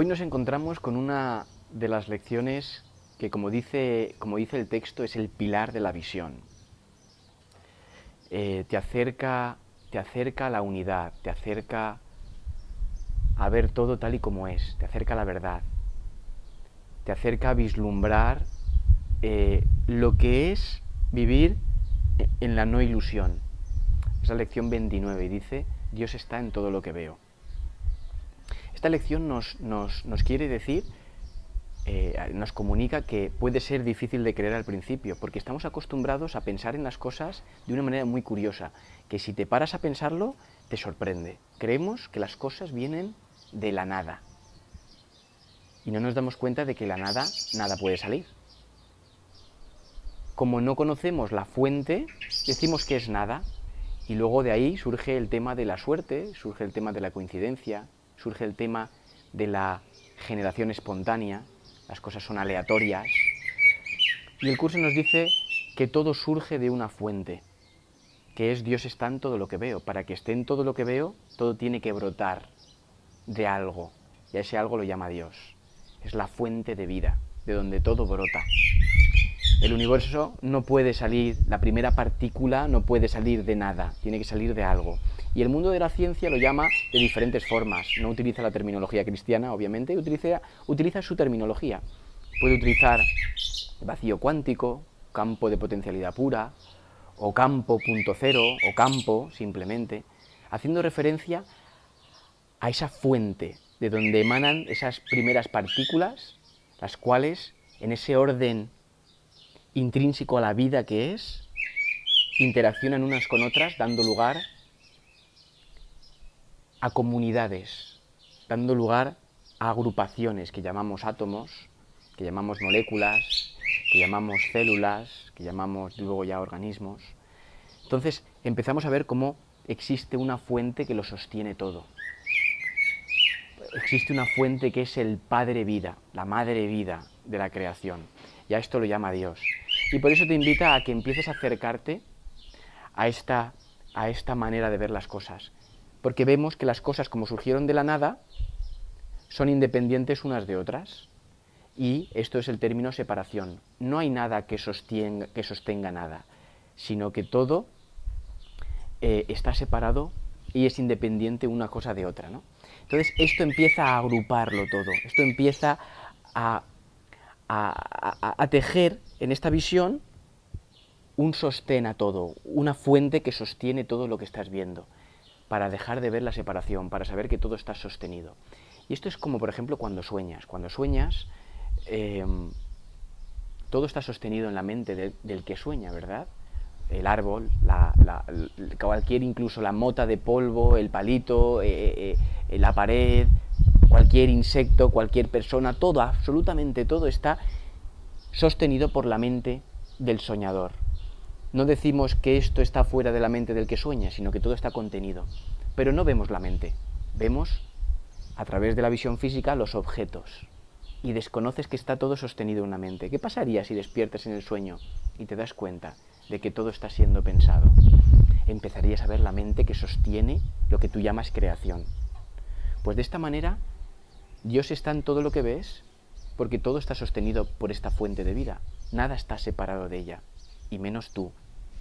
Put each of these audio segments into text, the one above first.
Hoy nos encontramos con una de las lecciones que, como dice el texto, es el pilar de la visión. Te acerca a la unidad, te acerca a ver todo tal y como es, te acerca a la verdad, te acerca a vislumbrar lo que es vivir en la no ilusión. Es la lección 29 y dice: Dios está en todo lo que veo. Esta lección nos quiere decir, nos comunica que puede ser difícil de creer al principio, porque estamos acostumbrados a pensar en las cosas de una manera muy curiosa, que si te paras a pensarlo, te sorprende. Creemos que las cosas vienen de la nada, y no nos damos cuenta de que de la nada, nada puede salir. Como no conocemos la fuente, decimos que es nada, y luego de ahí surge el tema de la suerte, surge el tema de la coincidencia, surge el tema de la generación espontánea, las cosas son aleatorias. Y el curso nos dice que todo surge de una fuente, que es Dios está en todo lo que veo. Para que esté en todo lo que veo, todo tiene que brotar de algo, y a ese algo lo llama Dios. Es la fuente de vida, de donde todo brota. El universo no puede salir, la primera partícula no puede salir de nada, tiene que salir de algo. Y el mundo de la ciencia lo llama de diferentes formas. No utiliza la terminología cristiana, obviamente, utiliza su terminología. Puede utilizar vacío cuántico, campo de potencialidad pura, o campo punto cero, o campo, simplemente, haciendo referencia a esa fuente de donde emanan esas primeras partículas, las cuales, en ese orden intrínseco a la vida que es, interaccionan unas con otras, dando lugar a comunidades, dando lugar a agrupaciones que llamamos átomos, que llamamos moléculas, que llamamos células, que llamamos luego ya organismos. Entonces empezamos a ver cómo existe una fuente que lo sostiene todo. Existe una fuente que es el Padre Vida, la Madre Vida de la creación. Y a esto lo llama Dios. Y por eso te invita a que empieces a acercarte a esta manera de ver las cosas. Porque vemos que las cosas, como surgieron de la nada, son independientes unas de otras. Y esto es el término separación. No hay nada que sostenga nada, sino que todo está separado y es independiente una cosa de otra, ¿no? Entonces esto empieza a agruparlo todo, esto empieza a tejer en esta visión un sostén a todo, una fuente que sostiene todo lo que estás viendo, para dejar de ver la separación, para saber que todo está sostenido. Y esto es como, por ejemplo, cuando sueñas. Cuando sueñas, todo está sostenido en la mente del que sueña, ¿verdad? El árbol, cualquier, incluso la mota de polvo, el palito, la pared, cualquier insecto, cualquier persona, todo, absolutamente todo está sostenido por la mente del soñador. No decimos que esto está fuera de la mente del que sueña, sino que todo está contenido. Pero no vemos la mente, vemos a través de la visión física los objetos. Y desconoces que está todo sostenido en una mente. ¿Qué pasaría si despiertas en el sueño y te das cuenta de que todo está siendo pensado? Empezarías a ver la mente que sostiene lo que tú llamas creación. Pues de esta manera, Dios está en todo lo que ves, porque todo está sostenido por esta fuente de vida. Nada está separado de ella, y menos tú.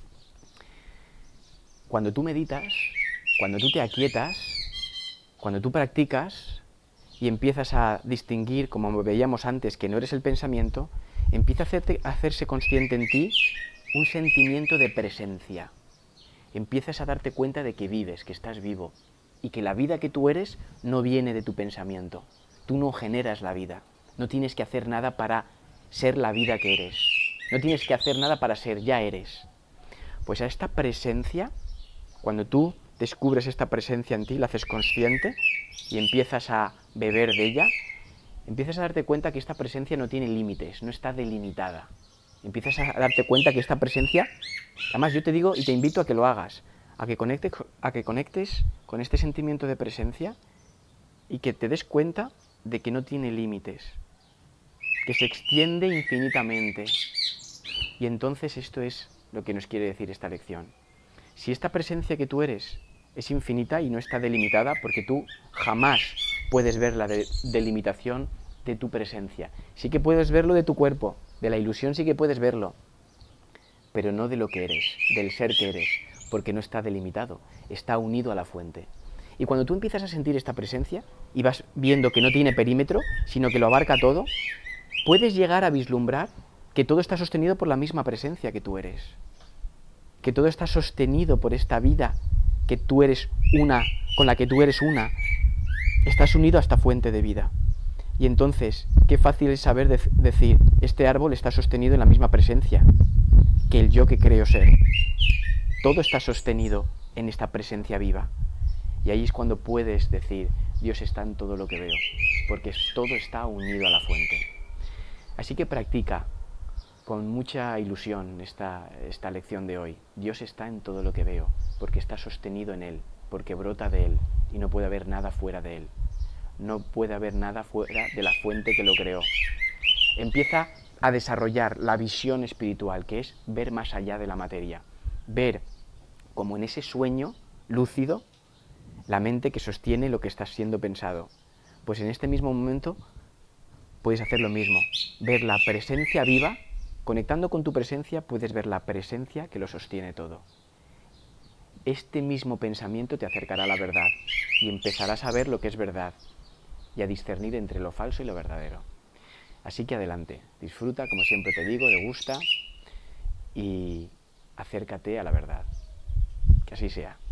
Cuando tú meditas, cuando tú te aquietas, cuando tú practicas y empiezas a distinguir, como veíamos antes, que no eres el pensamiento, empieza a hacerse consciente en ti un sentimiento de presencia. Empiezas a darte cuenta de que vives, que estás vivo, y que la vida que tú eres no viene de tu pensamiento. Tú no generas la vida, no tienes que hacer nada para ser la vida que eres, no tienes que hacer nada para ser, ya eres. Pues a esta presencia, cuando tú descubres esta presencia en ti, la haces consciente y empiezas a beber de ella, empiezas a darte cuenta que esta presencia no tiene límites, no está delimitada. Empiezas a darte cuenta que esta presencia, además yo te digo y te invito a que lo hagas, a que conectes con este sentimiento de presencia y que te des cuenta de que no tiene límites, que se extiende infinitamente. Y entonces esto es lo que nos quiere decir esta lección. Si esta presencia que tú eres es infinita y no está delimitada, porque tú jamás puedes ver la delimitación de tu presencia. Sí que puedes verlo de tu cuerpo, de la ilusión sí que puedes verlo, pero no de lo que eres, del ser que eres, porque no está delimitado, está unido a la fuente. Y cuando tú empiezas a sentir esta presencia y vas viendo que no tiene perímetro, sino que lo abarca todo, puedes llegar a vislumbrar que todo está sostenido por la misma presencia que tú eres. Que todo está sostenido por esta vida que tú eres una, con la que tú eres una. Estás unido a esta fuente de vida. Y entonces, qué fácil es saber decir, este árbol está sostenido en la misma presencia que el yo que creo ser. Todo está sostenido en esta presencia viva. Y ahí es cuando puedes decir, Dios está en todo lo que veo, porque todo está unido a la fuente. Así que practica con mucha ilusión esta lección de hoy. Dios está en todo lo que veo, porque está sostenido en Él, porque brota de Él, y no puede haber nada fuera de Él. No puede haber nada fuera de la fuente que lo creó. Empieza a desarrollar la visión espiritual, que es ver más allá de la materia. Ver como en ese sueño lúcido la mente que sostiene lo que está siendo pensado. Pues en este mismo momento puedes hacer lo mismo. Ver la presencia viva. Conectando con tu presencia puedes ver la presencia que lo sostiene todo. Este mismo pensamiento te acercará a la verdad y empezarás a ver lo que es verdad y a discernir entre lo falso y lo verdadero. Así que adelante, disfruta, como siempre te digo, degusta y acércate a la verdad. Que así sea.